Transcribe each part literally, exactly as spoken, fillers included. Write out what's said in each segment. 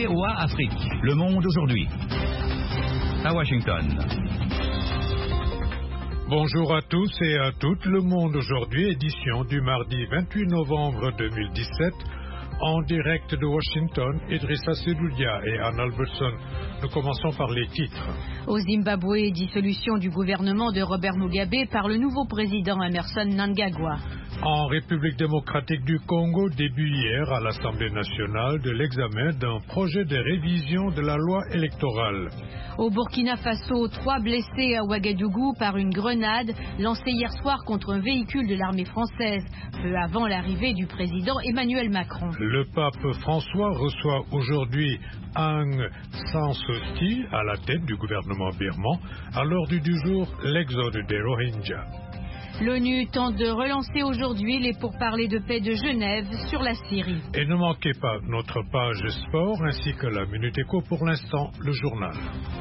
V O A Afrique. Le monde aujourd'hui. À Washington. Bonjour à tous et à toutes. Le monde aujourd'hui, édition du mardi vingt-huit novembre deux mille dix-sept. En direct de Washington, Idrissa Sedoudia et Anne Albertson. Nous commençons par les titres. Au Zimbabwe, dissolution du gouvernement de Robert Mugabe par le nouveau président Emmerson Mnangagwa. En République démocratique du Congo, début hier à l'Assemblée nationale de l'examen d'un projet de révision de la loi électorale. Au Burkina Faso, trois blessés à Ouagadougou par une grenade lancée hier soir contre un véhicule de l'armée française, peu avant l'arrivée du président Emmanuel Macron. Le pape François reçoit aujourd'hui Aung San Suu Kyi à la tête du gouvernement birman. À l'ordre du jour, l'exode des Rohingyas. L'ONU tente de relancer aujourd'hui les pourparlers de paix de Genève sur la Syrie. Et ne manquez pas notre page sport ainsi que la Minute Éco. Pour l'instant, le journal.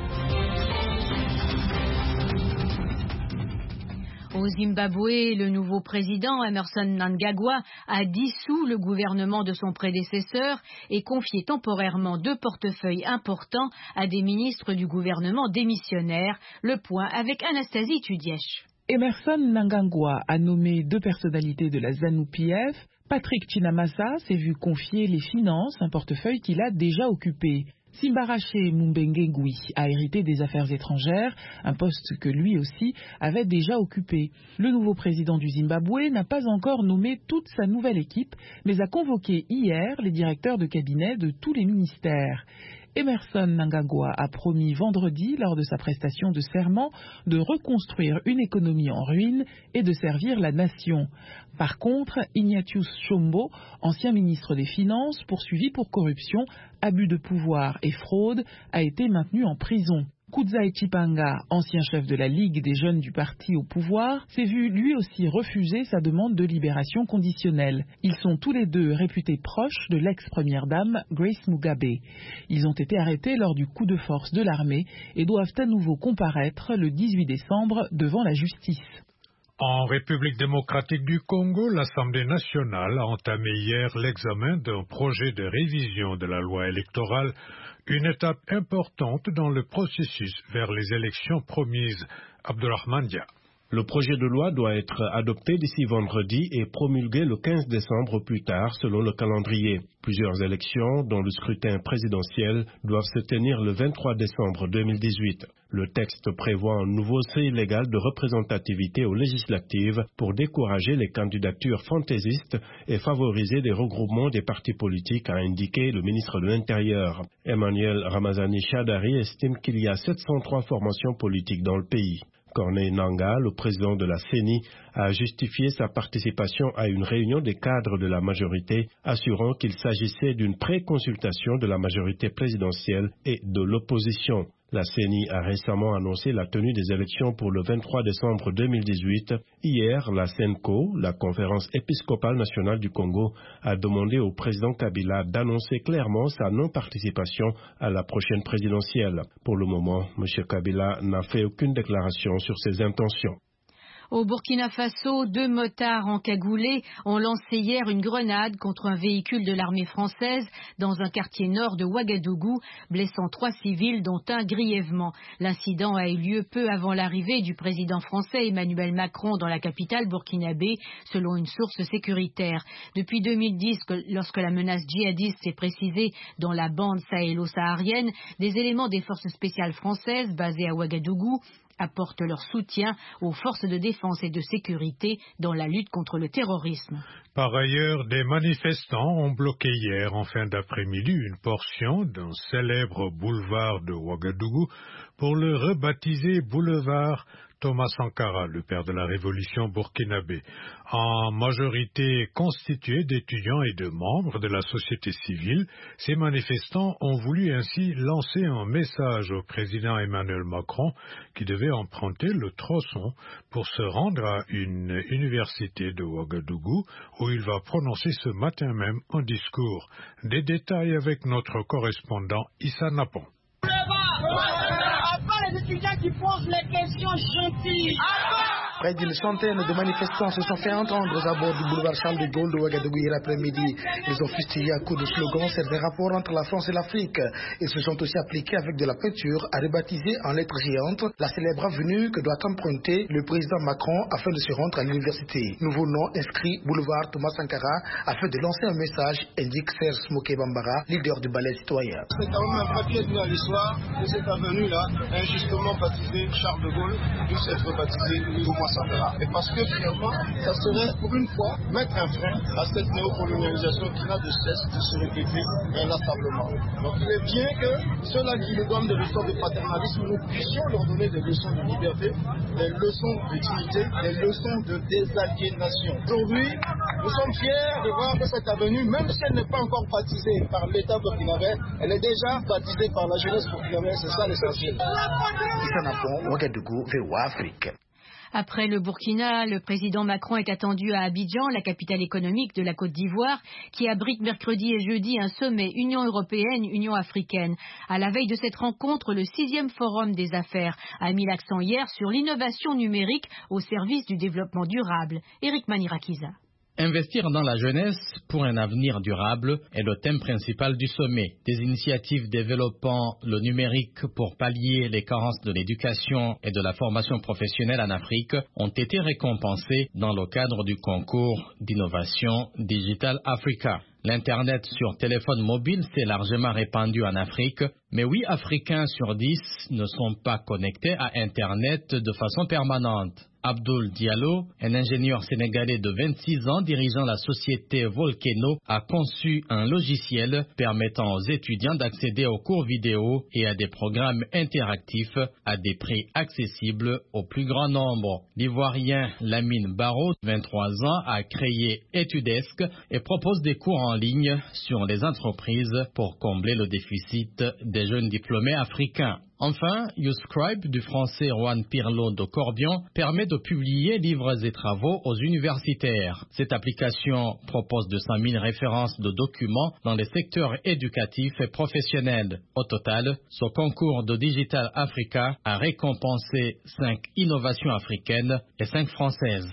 Au Zimbabwe, le nouveau président Emmerson Mnangagwa a dissous le gouvernement de son prédécesseur et confié temporairement deux portefeuilles importants à des ministres du gouvernement démissionnaires. Le point avec Anastasie Tudièche. Emmerson Mnangagwa a nommé deux personnalités de la ZANU-P F. Patrick Chinamasa s'est vu confier les finances, un portefeuille qu'il a déjà occupé. Simbarache Mumbenge Ngui a hérité des affaires étrangères, un poste que lui aussi avait déjà occupé. Le nouveau président du Zimbabwe n'a pas encore nommé toute sa nouvelle équipe, mais a convoqué hier les directeurs de cabinet de tous les ministères. Emmerson Mnangagwa a promis vendredi, lors de sa prestation de serment, de reconstruire une économie en ruine et de servir la nation. Par contre, Ignatius Chombo, ancien ministre des Finances, poursuivi pour corruption, abus de pouvoir et fraude, a été maintenu en prison. Kudzai Chipanga, ancien chef de la Ligue des jeunes du parti au pouvoir, s'est vu lui aussi refuser sa demande de libération conditionnelle. Ils sont tous les deux réputés proches de l'ex-première dame Grace Mugabe. Ils ont été arrêtés lors du coup de force de l'armée et doivent à nouveau comparaître le dix-huit décembre devant la justice. En République démocratique du Congo, l'Assemblée nationale a entamé hier l'examen d'un projet de révision de la loi électorale, une étape importante dans le processus vers les élections promises. Abdourahmane Dia. Le projet de loi doit être adopté d'ici vendredi et promulgué le quinze décembre au plus tard selon le calendrier. Plusieurs élections, dont le scrutin présidentiel, doivent se tenir le vingt-trois décembre deux mille dix-huit. Le texte prévoit un nouveau seuil légal de représentativité aux législatives pour décourager les candidatures fantaisistes et favoriser des regroupements des partis politiques, a indiqué le ministre de l'Intérieur. Emmanuel Ramazani Chadari estime qu'il y a sept cent trois formations politiques dans le pays. Corneille Nangaa, le président de la C E N I, a justifié sa participation à une réunion des cadres de la majorité, assurant qu'il s'agissait d'une pré-consultation de la majorité présidentielle et de l'opposition. La C E N I a récemment annoncé la tenue des élections pour le vingt-trois décembre deux mille dix-huit. Hier, la SENCO, la Conférence épiscopale nationale du Congo, a demandé au président Kabila d'annoncer clairement sa non-participation à la prochaine présidentielle. Pour le moment, M. Kabila n'a fait aucune déclaration sur ses intentions. Au Burkina Faso, deux motards encagoulés ont lancé hier une grenade contre un véhicule de l'armée française dans un quartier nord de Ouagadougou, blessant trois civils dont un grièvement. L'incident a eu lieu peu avant l'arrivée du président français Emmanuel Macron dans la capitale burkinabé, selon une source sécuritaire. Depuis deux mille dix, lorsque la menace djihadiste s'est précisée dans la bande sahélo-saharienne, des éléments des forces spéciales françaises basées à Ouagadougou apportent leur soutien aux forces de défense et de sécurité dans la lutte contre le terrorisme. Par ailleurs, des manifestants ont bloqué hier en fin d'après-midi une portion d'un célèbre boulevard de Ouagadougou pour le rebaptiser boulevard Thomas Sankara, le père de la révolution burkinabé, en majorité constituée d'étudiants et de membres de la société civile. Ces manifestants ont voulu ainsi lancer un message au président Emmanuel Macron qui devait emprunter le tronçon pour se rendre à une université de Ouagadougou où il va prononcer ce matin même un discours. Des détails avec notre correspondant Issa Napon. À part les étudiants qui posent les questions gentilles. Près d'une centaine de manifestants se sont fait entendre aux abords du boulevard Charles de Gaulle de Ouagadougou hier après-midi. Ils ont fustigé à coups de slogans certains rapports entre la France et l'Afrique. Ils se sont aussi appliqués avec de la peinture à rebaptiser en lettres géantes la célèbre avenue que doit emprunter le président Macron afin de se rendre à l'université. Nouveau nom inscrit boulevard Thomas Sankara afin de lancer un message, indique Serge Smoké Bambara, leader du ballet citoyen. C'est quand même un papier de l'histoire que cette avenue-là, injustement baptisée Charles de Gaulle, puisse être baptisée Thomas Sankara. Et parce que finalement, ça serait pour une fois mettre un frein à cette néocolonialisation qui n'a de cesse de se répéter inlassablement. Donc il est bien que ceux-là qui nous donnent des leçons de paternalisme, nous puissions leur donner des leçons de liberté, des leçons de dignité, des leçons de désaliénation. Aujourd'hui, nous sommes fiers de voir que cette avenue, même si elle n'est pas encore baptisée par l'État burkinabé, elle est déjà baptisée par la jeunesse burkinabé, c'est ça l'essentiel. Après le Burkina, le président Macron est attendu à Abidjan, la capitale économique de la Côte d'Ivoire, qui abrite mercredi et jeudi un sommet Union européenne-Union africaine. À la veille de cette rencontre, le sixième forum des affaires a mis l'accent hier sur l'innovation numérique au service du développement durable. Éric Manirakiza. Investir dans la jeunesse pour un avenir durable est le thème principal du sommet. Des initiatives développant le numérique pour pallier les carences de l'éducation et de la formation professionnelle en Afrique ont été récompensées dans le cadre du concours d'innovation Digital Africa. L'Internet sur téléphone mobile s'est largement répandu en Afrique, mais huit Africains sur dix ne sont pas connectés à Internet de façon permanente. Abdoul Diallo, un ingénieur sénégalais de vingt-six ans dirigeant la société Volcano, a conçu un logiciel permettant aux étudiants d'accéder aux cours vidéo et à des programmes interactifs à des prix accessibles au plus grand nombre. L'Ivoirien Lamine Barraud, vingt-trois ans, a créé Etudesk et propose des cours en ligne sur les entreprises pour combler le déficit des jeunes diplômés africains. Enfin, YouScribe du français Juan Pirlo de Corbion permet de publier livres et travaux aux universitaires. Cette application propose deux cent mille références de documents dans les secteurs éducatifs et professionnels. Au total, ce concours de Digital Africa a récompensé cinq innovations africaines et cinq françaises.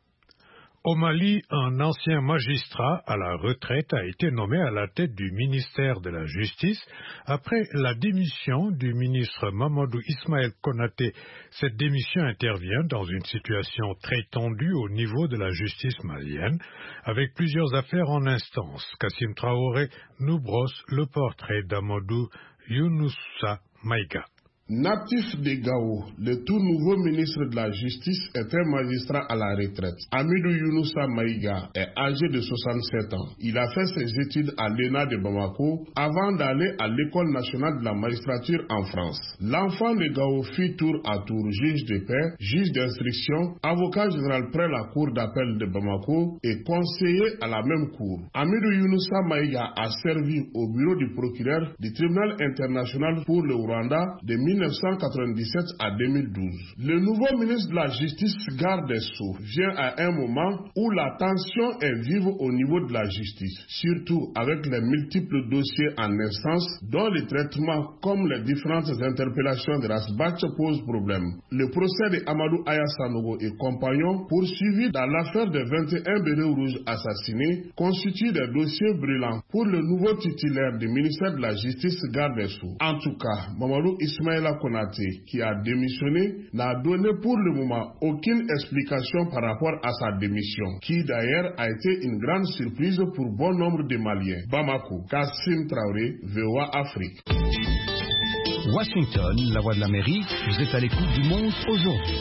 Au Mali, un ancien magistrat à la retraite a été nommé à la tête du ministère de la Justice après la démission du ministre Mamadou Ismaël Konaté. Cette démission intervient dans une situation très tendue au niveau de la justice malienne, avec plusieurs affaires en instance. Kassim Traoré nous brosse le portrait d'Amadou Younoussa Maïga. Natif de Gao, le tout nouveau ministre de la Justice est un magistrat à la retraite. Amidou Younoussa Maïga est âgé de soixante-sept ans. Il a fait ses études à l'E N A de Bamako avant d'aller à l'École nationale de la magistrature en France. L'enfant de Gao fit tour à tour juge de paix, juge d'instruction, avocat général près la cour d'appel de Bamako et conseiller à la même cour. Amidou Younoussa Maïga a servi au bureau du procureur du tribunal international pour le Rwanda de mille neuf cent quatre-vingt-dix-sept à deux mille douze. Le nouveau ministre de la Justice, garde des Sceaux, vient à un moment où la tension est vive au niveau de la justice, surtout avec les multiples dossiers en instance dont le traitement comme les différentes interpellations de Rasbach pose problème. Le procès de Amadou Aya Sanogo et compagnons, poursuivis dans l'affaire des vingt et un bérets rouges assassinés, constitue des dossiers brûlants pour le nouveau titulaire du ministère de la Justice, garde des Sceaux. En tout cas, Mamadou Ismaël Konaté, qui a démissionné, n'a donné pour le moment aucune explication par rapport à sa démission, qui d'ailleurs a été une grande surprise pour bon nombre de Maliens. Bamako, Kassim Traoré, V O A Afrique. Washington, la voix de l'Amérique, vous êtes à l'écoute du monde aujourd'hui.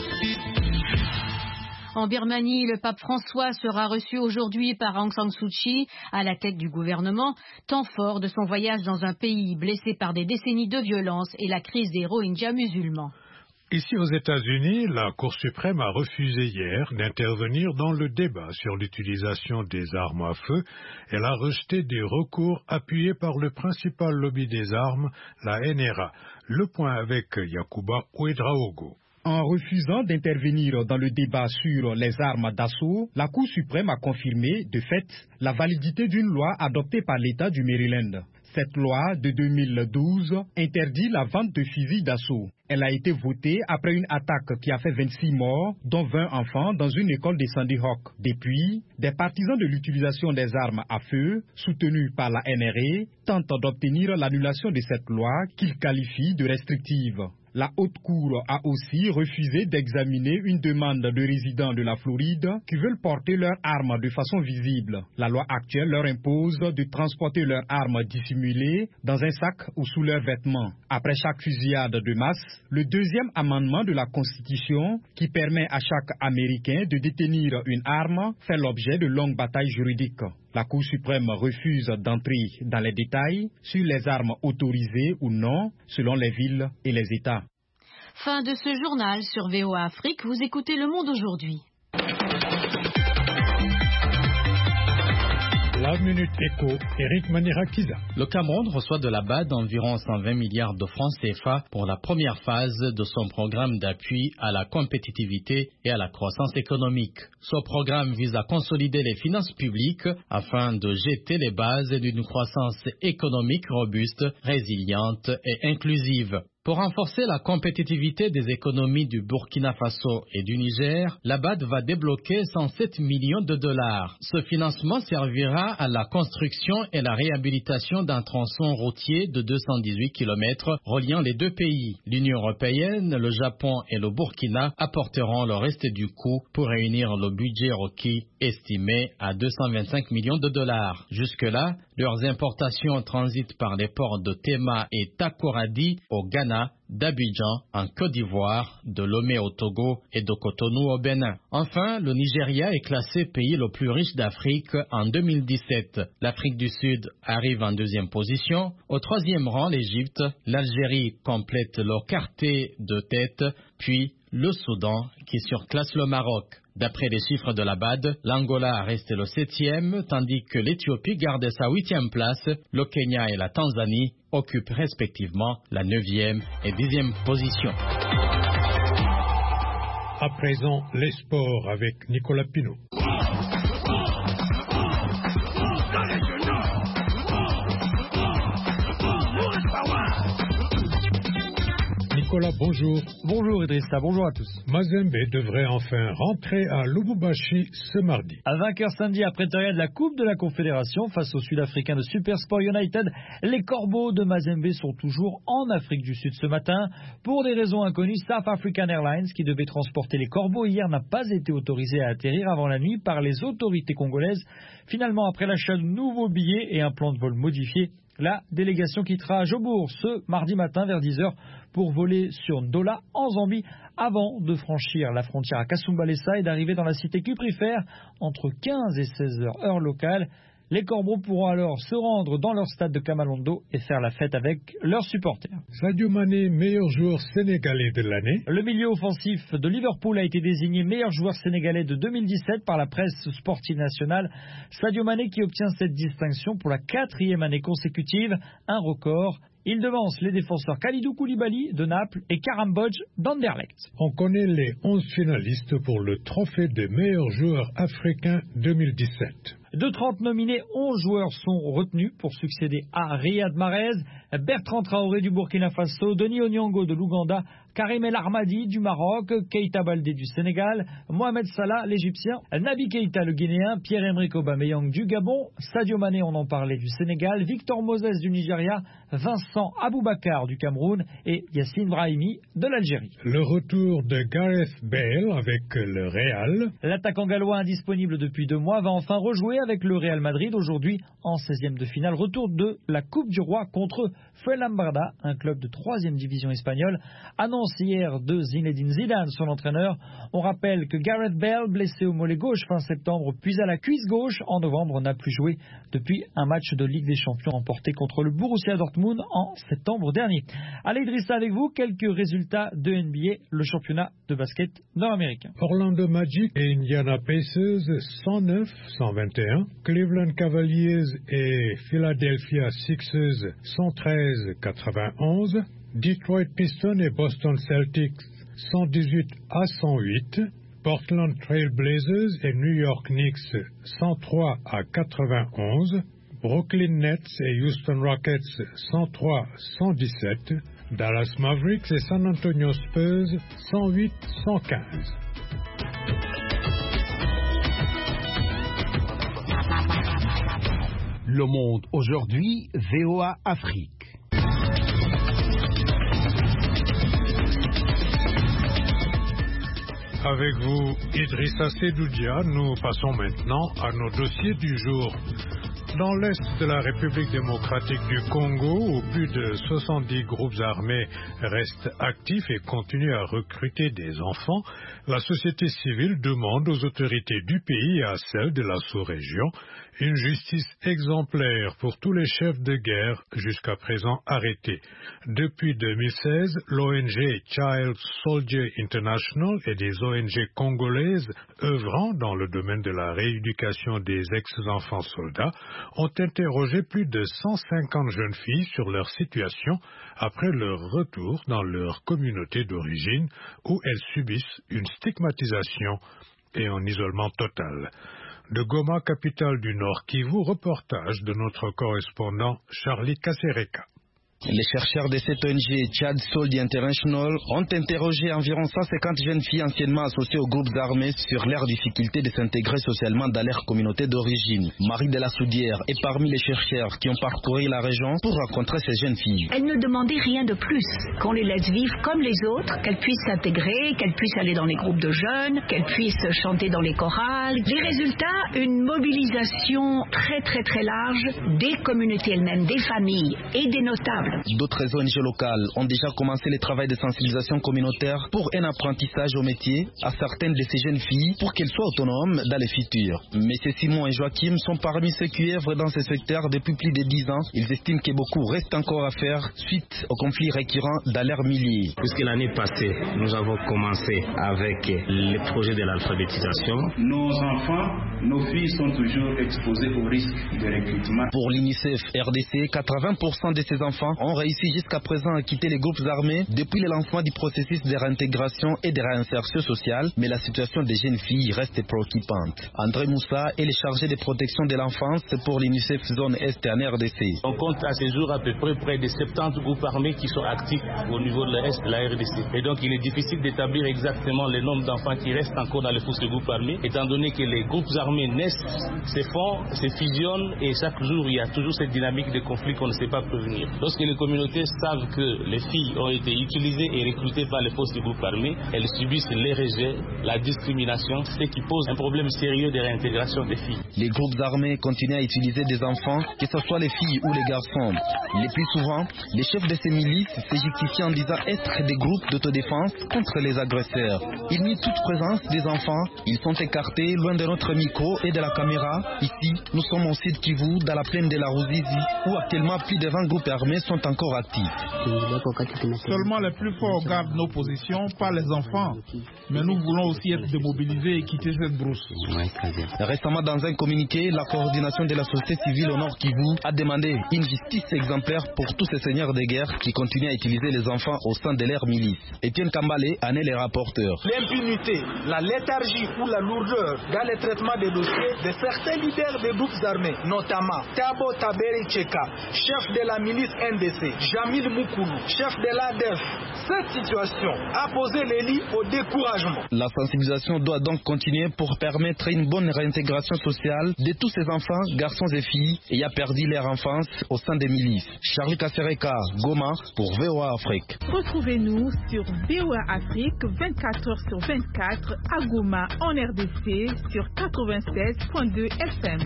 En Birmanie, le pape François sera reçu aujourd'hui par Aung San Suu Kyi à la tête du gouvernement, temps fort de son voyage dans un pays blessé par des décennies de violence et la crise des Rohingyas musulmans. Ici aux États-Unis, la Cour suprême a refusé hier d'intervenir dans le débat sur l'utilisation des armes à feu. Elle a rejeté des recours appuyés par le principal lobby des armes, la N R A. Le point avec Yacouba Ouedraogo. En refusant d'intervenir dans le débat sur les armes d'assaut, la Cour suprême a confirmé, de fait, la validité d'une loi adoptée par l'État du Maryland. Cette loi de deux mille douze interdit la vente de fusils d'assaut. Elle a été votée après une attaque qui a fait vingt-six morts, dont vingt enfants, dans une école de Sandy Hook. Depuis, des partisans de l'utilisation des armes à feu, soutenus par la N R A, tentent d'obtenir l'annulation de cette loi qu'ils qualifient de restrictive. La Haute Cour a aussi refusé d'examiner une demande de résidents de la Floride qui veulent porter leurs armes de façon visible. La loi actuelle leur impose de transporter leurs armes dissimulées dans un sac ou sous leurs vêtements. Après chaque fusillade de masse, le deuxième amendement de la Constitution, qui permet à chaque Américain de détenir une arme, fait l'objet de longues batailles juridiques. La Cour suprême refuse d'entrer dans les détails sur les armes autorisées ou non, selon les villes et les États. Fin de ce journal sur V O A Afrique. Vous écoutez Le Monde aujourd'hui. La Minute Éco, Eric Manirakiza. Le Cameroun reçoit de la B A D environ cent vingt milliards de francs C F A pour la première phase de son programme d'appui à la compétitivité et à la croissance économique. Ce programme vise à consolider les finances publiques afin de jeter les bases d'une croissance économique robuste, résiliente et inclusive. Pour renforcer la compétitivité des économies du Burkina Faso et du Niger, la B A D va débloquer cent sept millions de dollars. Ce financement servira à la construction et la réhabilitation d'un tronçon routier de deux cent dix-huit kilomètres reliant les deux pays. L'Union européenne, le Japon et le Burkina apporteront le reste du coût pour réunir le budget requis estimé à deux cent vingt-cinq millions de dollars. Jusque-là, leurs importations transitent par les ports de Tema et Takoradi au Ghana, d'Abidjan en Côte d'Ivoire, de Lomé au Togo et de Cotonou au Bénin. Enfin, le Nigeria est classé pays le plus riche d'Afrique en deux mille dix-sept. L'Afrique du Sud arrive en deuxième position. Au troisième rang, l'Égypte. L'Algérie complète le quartet de tête, puis le Soudan qui surclasse le Maroc. D'après les chiffres de la B A D, l'Angola reste le septième, tandis que l'Éthiopie garde sa huitième place. Le Kenya et la Tanzanie occupent respectivement la neuvième et dixième position. À présent, les sports avec Nicolas Pinault. Nicolas, bonjour. Bonjour Idrissa, bonjour à tous. Mazembe devrait enfin rentrer à Lubumbashi ce mardi. À vainqueur samedi à Pretoria de la Coupe de la Confédération face aux Sud-Africains de Supersport United, les Corbeaux de Mazembe sont toujours en Afrique du Sud ce matin. Pour des raisons inconnues, South African Airlines, qui devait transporter les Corbeaux hier, n'a pas été autorisé à atterrir avant la nuit par les autorités congolaises. Finalement, après l'achat de nouveaux billets et un plan de vol modifié, la délégation quittera Jobourg ce mardi matin vers dix heures pour voler sur Ndola en Zambie avant de franchir la frontière à Kasumbalesa et d'arriver dans la cité cuprifère entre quinze et seize heures heure locale. Les Corbeaux pourront alors se rendre dans leur stade de Kamalondo et faire la fête avec leurs supporters. Sadio Mané, meilleur joueur sénégalais de l'année. Le milieu offensif de Liverpool a été désigné meilleur joueur sénégalais de deux mille dix-sept par la presse sportive nationale. Sadio Mané qui obtient cette distinction pour la quatrième année consécutive, un record. Il devance les défenseurs Kalidou Koulibaly de Naples et Karam Bodj d'Anderlecht. On connaît les onze finalistes pour le trophée des meilleurs joueurs africains deux mille dix-sept. De trente nominés, onze joueurs sont retenus pour succéder à Riyad Mahrez, Bertrand Traoré du Burkina Faso, Denis Onyango de l'Ouganda, Karim El Ahmadi du Maroc, Keita Baldé du Sénégal, Mohamed Salah l'Égyptien, Naby Keita le Guinéen, Pierre-Emerick Aubameyang du Gabon, Sadio Mané, on en parlait, du Sénégal, Victor Moses du Nigeria, Vincent Aboubakar du Cameroun et Yassine Brahimi de l'Algérie. Le retour de Gareth Bale avec le Real. L'attaquant gallois indisponible depuis deux mois va enfin rejouer avec le Real Madrid aujourd'hui en seizième de finale. Retour de la Coupe du Roi contre Fuenlabrada, un club de troisième division espagnole. Annonce hier de Zinedine Zidane, son entraîneur. On rappelle que Gareth Bale, blessé au mollet gauche fin septembre, puis à la cuisse gauche en novembre, n'a plus joué depuis un match de Ligue des Champions remporté contre le Borussia Dortmund en septembre dernier. Allez Idrissa, avec vous, quelques résultats de N B A, le championnat de basket nord-américain. Orlando Magic et Indiana Pacers cent neuf à cent vingt et un. Cleveland Cavaliers et Philadelphia Sixers cent treize à quatre-vingt-onze. Detroit Pistons et Boston Celtics cent dix-huit à cent huit. Portland Trail Blazers et New York Knicks cent trois à quatre-vingt-onze. Brooklyn Nets et Houston Rockets cent trois à cent dix-sept, Dallas Mavericks et San Antonio Spurs cent huit à cent quinze. Le Monde aujourd'hui, V O A Afrique. Avec vous, Idrissa Sedoudia, nous passons maintenant à nos dossiers du jour. Dans l'est de la République démocratique du Congo, où plus de soixante-dix groupes armés restent actifs et continuent à recruter des enfants, la société civile demande aux autorités du pays et à celles de la sous-région une justice exemplaire pour tous les chefs de guerre jusqu'à présent arrêtés. Depuis deux mille seize, l'O N G Child Soldier International et des O N G congolaises œuvrant dans le domaine de la rééducation des ex-enfants soldats ont interrogé plus de cent cinquante jeunes filles sur leur situation après leur retour dans leur communauté d'origine où elles subissent une stigmatisation et un isolement total. De Goma, capitale du Nord Kivu, reportage de notre correspondant Charlie Kasereka. Les chercheurs de cette O N G Child Soldier International ont interrogé environ cent cinquante jeunes filles anciennement associées aux groupes armés sur leur difficulté de s'intégrer socialement dans leur communauté d'origine. Marie de la Soudière est parmi les chercheurs qui ont parcouru la région pour rencontrer ces jeunes filles. Elles ne demandaient rien de plus, qu'on les laisse vivre comme les autres, qu'elles puissent s'intégrer, qu'elles puissent aller dans les groupes de jeunes, qu'elles puissent chanter dans les chorales. Les résultats, une mobilisation très très très large des communautés elles-mêmes, des familles et des notables. D'autres O N G locales ont déjà commencé le travail de sensibilisation communautaire pour un apprentissage au métier à certaines de ces jeunes filles pour qu'elles soient autonomes dans le futur. Messieurs Simon et Joachim sont parmi ceux qui œuvrent dans ce secteur depuis plus de dix ans. Ils estiment que beaucoup reste encore à faire suite aux conflits récurrents dans leur milieu. Puisque l'année passée, nous avons commencé avec le projet de l'alphabétisation. Nos enfants, nos filles sont toujours exposées au risque de recrutement. Pour l'UNICEF R D C, quatre-vingts pour cent de ces enfants ont réussi jusqu'à présent à quitter les groupes armés depuis le lancement du processus de réintégration et de réinsertion sociale, mais la situation des jeunes filles reste préoccupante. André Moussa est le chargé de protection de l'enfance pour l'UNICEF Zone Est en R D C. On compte à ce jour à peu près près de soixante-dix groupes armés qui sont actifs au niveau de l'Est de la R D C. Et donc il est difficile d'établir exactement le nombre d'enfants qui restent encore dans les forces de groupes armés, étant donné que les groupes armés naissent, se font, se fusionnent et chaque jour il y a toujours cette dynamique de conflit qu'on ne sait pas prévenir. Lorsque les communautés savent que les filles ont été utilisées et recrutées par les forces du groupe armé, elles subissent les rejets, la discrimination, ce qui pose un problème sérieux de réintégration des filles. Les groupes armés continuent à utiliser des enfants, que ce soit les filles ou les garçons. Les plus souvent, les chefs de ces milices se justifient en disant être des groupes d'autodéfense contre les agresseurs. Ils nient toute présence des enfants, ils sont écartés loin de notre micro et de la caméra. Ici, nous sommes au sud Kivu, dans la plaine de la Ruzizi, où actuellement plus de vingt groupes armés sont encore actifs. Seulement les plus forts gardent nos positions, pas les enfants. Mais nous voulons aussi être démobilisés et quitter cette brousse. Récemment, dans un communiqué, la coordination de la société civile au Nord Kivu a demandé une justice exemplaire pour tous ces seigneurs de guerre qui continuent à utiliser les enfants au sein de leur milice. Etienne Kambale en est le rapporteur. L'impunité, la léthargie ou la lourdeur dans le traitement des dossiers de certains leaders des groupes armés, notamment Tabo Taberi Cheka, chef de la milice N D C, Jamil Moukoulou, chef de l'A D F. Cette situation a posé les lits au découragement. La sensibilisation doit donc continuer pour permettre une bonne réintégration sociale de tous ces enfants, garçons et filles, ayant perdu leur enfance au sein des milices. Charlie Kasereka, Goma, pour V O A Afrique. Retrouvez-nous sur V O A Afrique vingt-quatre heures sur vingt-quatre à Goma en R D C sur quatre-vingt-seize virgule deux F M.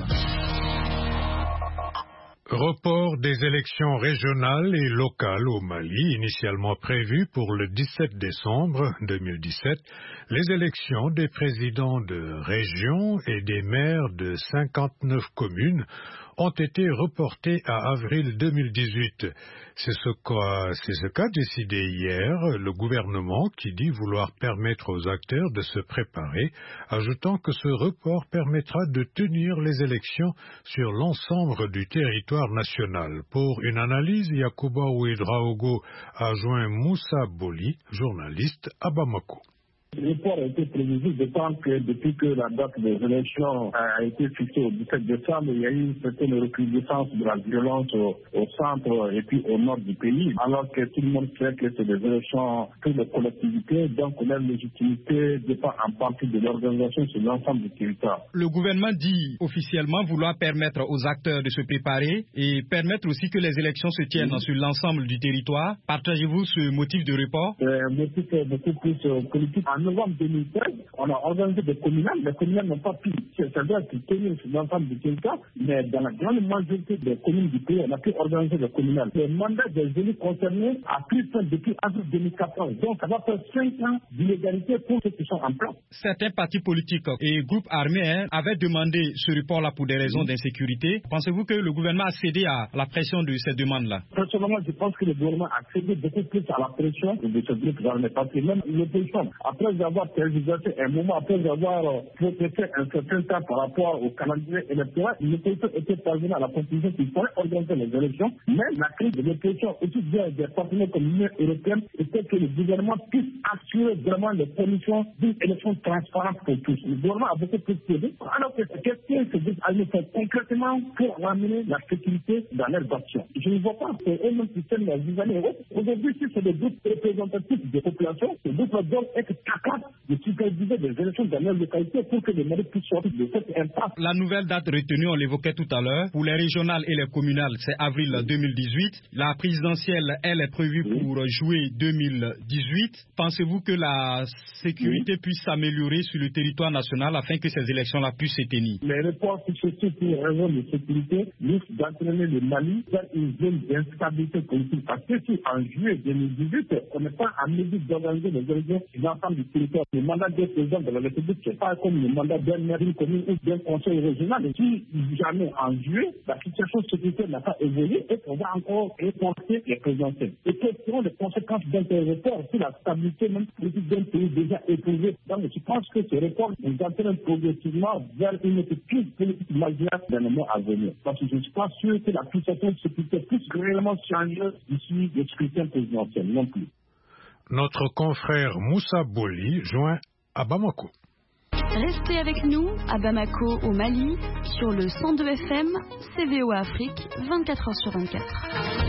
Report des élections régionales et locales au Mali, initialement prévues pour le dix-sept décembre deux mille dix-sept, les élections des présidents de régions et des maires de cinquante-neuf communes ont été reportées à avril deux mille dix-huit. C'est ce qu'a, c'est ce qu'a décidé hier le gouvernement qui dit vouloir permettre aux acteurs de se préparer, ajoutant que ce report permettra de tenir les élections sur l'ensemble du territoire national. Pour une analyse, Yacouba Ouedraogo a joint Moussa Boli, journaliste à Bamako. Le report a été prévisible, d'autant que depuis que la date des élections a été fixée au dix-sept décembre, il y a eu une certaine recrudescence de la violence au, au centre et puis au nord du pays, alors que tout le monde sait que c'est des élections pour les collectivités, donc leur légitimité dépend en partie de l'organisation sur l'ensemble du territoire. Le gouvernement dit officiellement vouloir permettre aux acteurs de se préparer et permettre aussi que les élections se tiennent mmh. sur l'ensemble du territoire. Partagez-vous ce motif de report? C'est un motif beaucoup plus euh, politique. En novembre deux mille treize, on a organisé des communales. Les communales n'ont pas pu, ça doit être tenu sur l'ensemble du territoire, mais dans la grande majorité des communes du pays, on a pu organiser des communales. Le mandat des élus concernés a pris fin depuis avril deux mille quatorze. Donc ça va faire cinq ans d'illégalité pour ceux qui sont en place. Certains partis politiques et groupes armés hein, avaient demandé ce report-là pour des raisons d'insécurité. Pensez-vous que le gouvernement a cédé à la pression de ces demandes-là? Personnellement, je pense que le gouvernement a cédé beaucoup plus à la pression de ce groupe armé. Parce que même l'opposition, après avoir tergiversé un moment, après avoir euh, protesté un certain temps par rapport au calendrier électoral, l'opposition était parvenue à la conclusion qu'il fallait organiser les élections. Mais la crise de l'opposition, aussi bien des partenaires comme l'Union européenne, était que le gouvernement puisse assurer vraiment les conditions d'une élection transparente pour tous. Le gouvernement a beaucoup plus cédé. Alors que qu'est-ce que ce groupe armé fait concrètement pour ramener la sécurité dans leurs actions? Je ne vois pas. C'est eux-mêmes qui tiennent la vie. Aujourd'hui, si c'est des groupes représentatifs des populations, ces groupes doivent être capables de superviser des élections dans leur localité pour que les Mali puissent sortir de cette impasse. La nouvelle date retenue, on l'évoquait tout à l'heure, pour les régionales et les communales, c'est avril deux mille dix-huit. La présidentielle, elle, est prévue oui. pour juillet deux mille dix-huit. Pensez-vous que la sécurité oui. puisse s'améliorer sur le territoire national afin que ces élections-là puissent se tenir? Les reports successifs pour raison de sécurité risquent d'entraîner le Mali dans une zone d'instabilité politique. Parce que si en juillet deux mille dix-huit, on n'est pas en mesure d'organiser les élections sur l'ensemble du territoire, le mandat des présidents de la République, c'est pas comme le mandat d'un maire d'une commune ou d'un conseil régional. Et si jamais en juillet, la situation sécuritaire n'a pas évolué et qu'on va encore reporter les présidentielles. Et quelles seront les conséquences d'un tel report sur la stabilité même politique d'un pays déjà éprouvé? Donc je pense que ce report nous entraîne progressivement vers une crise politique majeure dans le mois à venir. Parce que je ne suis pas sûr que la situation sécuritaire puisse réellement changer ici des scrutins présidentiels non plus. Notre confrère Moussa Boli joint à Bamako. Restez avec nous à Bamako au Mali sur le cent deux F M C V O Afrique vingt-quatre heures sur vingt-quatre.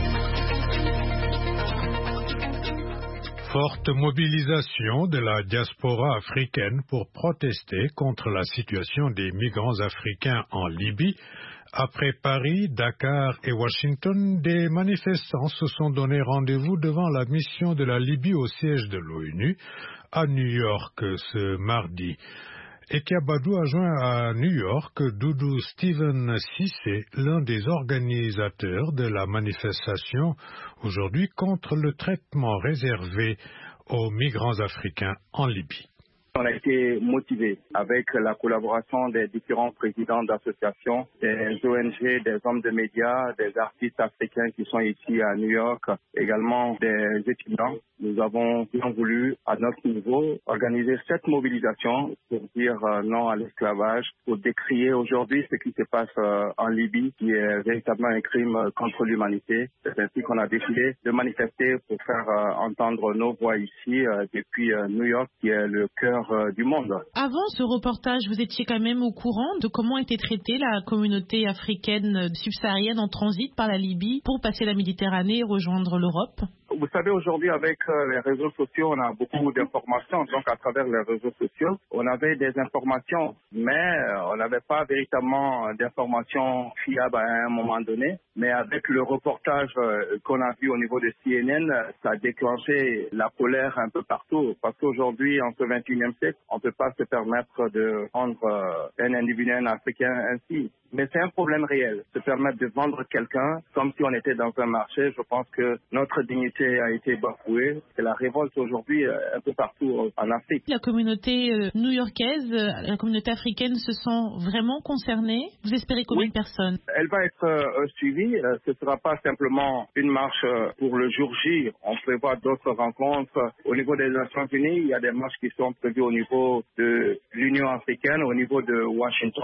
Forte mobilisation de la diaspora africaine pour protester contre la situation des migrants africains en Libye. Après Paris, Dakar et Washington, des manifestants se sont donné rendez-vous devant la mission de la Libye au siège de l'ONU à New York ce mardi. Ekiabadou a joint à New York Doudou Steven Cissé, l'un des organisateurs de la manifestation aujourd'hui contre le traitement réservé aux migrants africains en Libye. On a été motivé avec la collaboration des différents présidents d'associations, des O N G, des hommes de médias, des artistes africains qui sont ici à New York, également des étudiants. Nous avons bien voulu, à notre niveau, organiser cette mobilisation pour dire euh, non à l'esclavage, pour décrier aujourd'hui ce qui se passe euh, en Libye, qui est véritablement un crime contre l'humanité. C'est ainsi qu'on a décidé de manifester pour faire euh, entendre nos voix ici, euh, depuis euh, New York, qui est le cœur euh, du monde. Avant ce reportage, vous étiez quand même au courant de comment était traitée la communauté africaine subsaharienne en transit par la Libye pour passer la Méditerranée et rejoindre l'Europe? Vous savez, aujourd'hui, avec euh, les réseaux sociaux, on a beaucoup d'informations. Donc, à travers les réseaux sociaux, on avait des informations, mais euh, on n'avait pas véritablement d'informations fiables à un moment donné. Mais avec le reportage euh, qu'on a vu au niveau de C N N, ça a déclenché la colère un peu partout. Parce qu'aujourd'hui, en ce vingt et unième siècle, on ne peut pas se permettre de rendre euh, un individu, un Africain ainsi. Mais c'est un problème réel. Se permettre de vendre quelqu'un comme si on était dans un marché, je pense que notre dignité a été bafouée. C'est la révolte aujourd'hui euh, un peu partout en Afrique. La communauté euh, new-yorkaise, euh, la communauté africaine se sent vraiment concernée. Vous espérez combien oui. de personnes? Elle va être euh, suivie. Euh, ce ne sera pas simplement une marche euh, pour le jour J. On prévoit d'autres rencontres. Au niveau des Nations Unies, il y a des marches qui sont prévues au niveau de l'Union africaine, au niveau de Washington.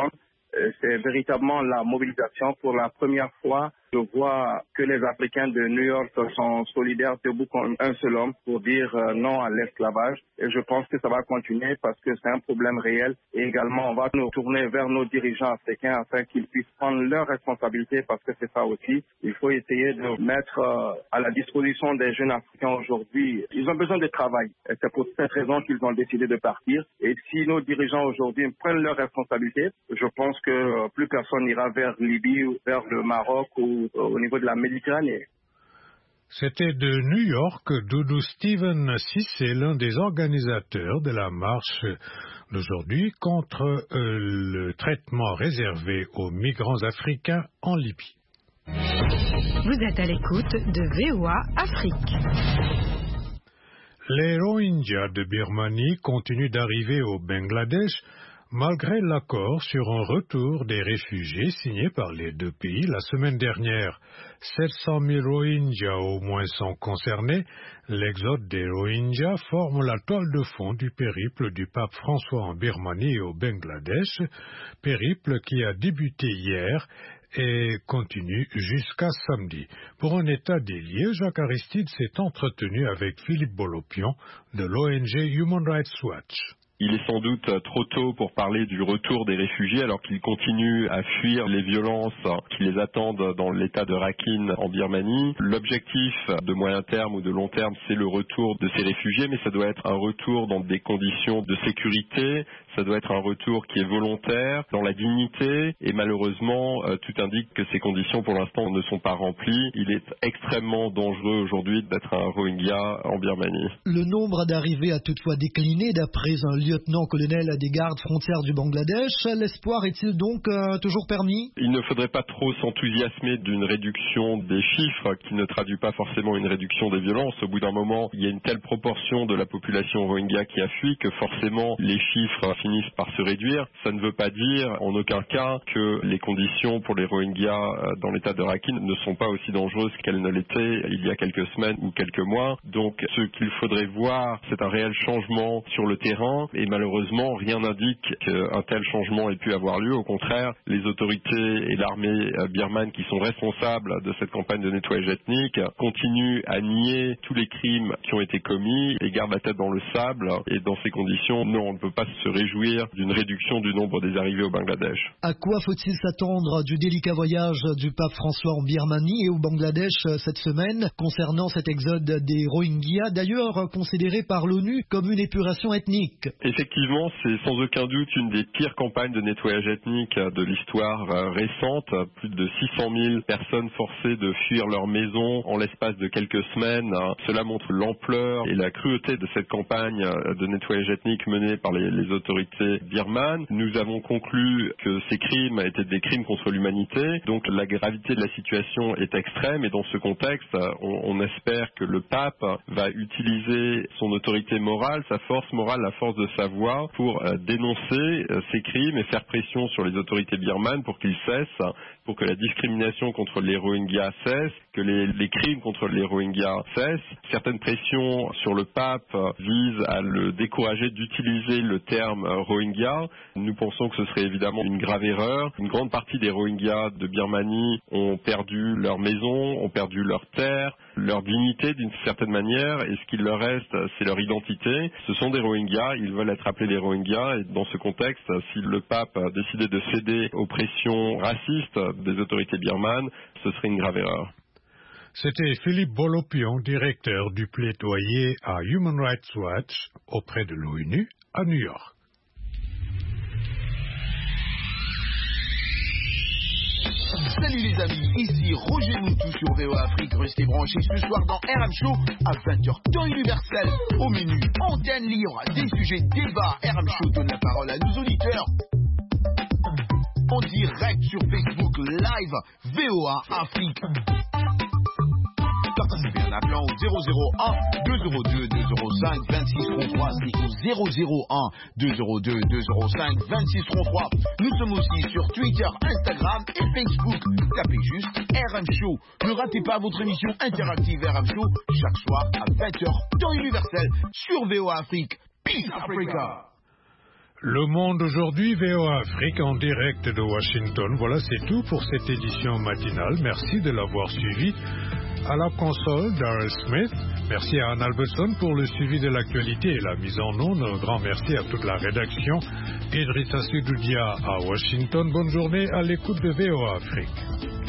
c'est véritablement la mobilisation. Pour la première fois, je vois que les Africains de New York sont solidaires, debout comme un seul homme pour dire non à l'esclavage. Et je pense que ça va continuer parce que c'est un problème réel. Et également, on va nous tourner vers nos dirigeants africains afin qu'ils puissent prendre leurs responsabilités parce que c'est ça aussi. Il faut essayer de mettre à la disposition des jeunes Africains aujourd'hui. Ils ont besoin de travail. Et c'est pour cette raison qu'ils ont décidé de partir. Et si nos dirigeants aujourd'hui prennent leurs responsabilités, je pense que plus personne n'ira vers Libye ou vers le Maroc ou au niveau de la Méditerranée. C'était de New York, Doudou Steven Cissé, l'un des organisateurs de la marche d'aujourd'hui contre euh, le traitement réservé aux migrants africains en Libye. Vous êtes à l'écoute de V O A Afrique. Les Rohingyas de Birmanie continuent d'arriver au Bangladesh malgré l'accord sur un retour des réfugiés signé par les deux pays la semaine dernière. sept cent mille Rohingyas au moins sont concernés. L'exode des Rohingyas forme la toile de fond du périple du pape François en Birmanie et au Bangladesh, périple qui a débuté hier et continue jusqu'à samedi. Pour un état des lieux, Jacques Aristide s'est entretenu avec Philippe Bolopion de l'O N G Human Rights Watch. Il est sans doute trop tôt pour parler du retour des réfugiés alors qu'ils continuent à fuir les violences qui les attendent dans l'état de Rakhine en Birmanie. L'objectif de moyen terme ou de long terme, c'est le retour de ces réfugiés, mais ça doit être un retour dans des conditions de sécurité, ça doit être un retour qui est volontaire, dans la dignité, et malheureusement, tout indique que ces conditions pour l'instant ne sont pas remplies. Il est extrêmement dangereux aujourd'hui d'être un Rohingya en Birmanie. Le nombre d'arrivées a toutefois décliné d'après un lieutenant-colonel des gardes frontières du Bangladesh. L'espoir est-il donc euh, toujours permis? Il ne faudrait pas trop s'enthousiasmer d'une réduction des chiffres qui ne traduit pas forcément une réduction des violences. Au bout d'un moment, il y a une telle proportion de la population Rohingya qui a fui que forcément les chiffres finissent par se réduire. Ça ne veut pas dire en aucun cas que les conditions pour les Rohingyas dans l'état de Rakhine ne sont pas aussi dangereuses qu'elles ne l'étaient il y a quelques semaines ou quelques mois. Donc ce qu'il faudrait voir, c'est un réel changement sur le terrain. Et malheureusement, rien n'indique qu'un tel changement ait pu avoir lieu. Au contraire, les autorités et l'armée birmane qui sont responsables de cette campagne de nettoyage ethnique continuent à nier tous les crimes qui ont été commis et gardent la tête dans le sable. Et dans ces conditions, non, on ne peut pas se réjouir d'une réduction du nombre des arrivées au Bangladesh. À quoi faut-il s'attendre du délicat voyage du pape François en Birmanie et au Bangladesh cette semaine concernant cet exode des Rohingyas, d'ailleurs considéré par l'ONU comme une épuration ethnique? Effectivement, c'est sans aucun doute une des pires campagnes de nettoyage ethnique de l'histoire récente. Plus de six cent mille personnes forcées de fuir leur maison en l'espace de quelques semaines. Cela montre l'ampleur et la cruauté de cette campagne de nettoyage ethnique menée par les, les autorités birmanes. Nous avons conclu que ces crimes étaient des crimes contre l'humanité. Donc la gravité de la situation est extrême et dans ce contexte, on, on espère que le pape va utiliser son autorité morale, sa force morale, la force de sa voix pour euh, dénoncer euh, ces crimes et faire pression sur les autorités birmanes pour qu'ils cessent, pour que la discrimination contre les Rohingyas cesse, que les, les crimes contre les Rohingyas cessent. Certaines pressions sur le pape euh, visent à le décourager d'utiliser le terme euh, Rohingya. Nous pensons que ce serait évidemment une grave erreur. Une grande partie des Rohingyas de Birmanie ont perdu leur maison, ont perdu leur terre, leur dignité d'une certaine manière, et ce qu'il leur reste, c'est leur identité. Ce sont des Rohingyas, ils veulent être appelés les Rohingyas, et dans ce contexte, si le pape a décidé de céder aux pressions racistes des autorités birmanes, ce serait une grave erreur. C'était Philippe Bolopion, directeur du plaidoyer à Human Rights Watch auprès de l'ONU à New York. Salut les amis, ici Roger Moutou sur V O A Afrique. Restez branchés ce soir dans R M Show à vingt heures temps universel. Au menu, antenne libre, des sujets débats. R M Show donne la parole à nos auditeurs. En direct sur Facebook Live, V O A Afrique. Participez en appelant au zéro zéro un deux zéro deux deux zéro cinq vingt-six trente-trois, c'est au zéro zéro un deux zéro deux deux zéro cinq vingt-six trente-trois. Nous sommes aussi sur Twitter, Instagram et Facebook. Tapez juste R M Show. Ne ratez pas votre émission interactive R M Show chaque soir à vingt heures temps universel sur V O A Afrique. Peace Africa. Le Monde aujourd'hui, V O A Afrique en direct de Washington. Voilà, c'est tout pour cette édition matinale. Merci de l'avoir suivi. À la console, Darrell Smith. Merci à Anne Alberson pour le suivi de l'actualité et la mise en onde. Un grand merci à toute la rédaction. Idrissa Sedoudia à Washington. Bonne journée à l'écoute de V O A Afrique.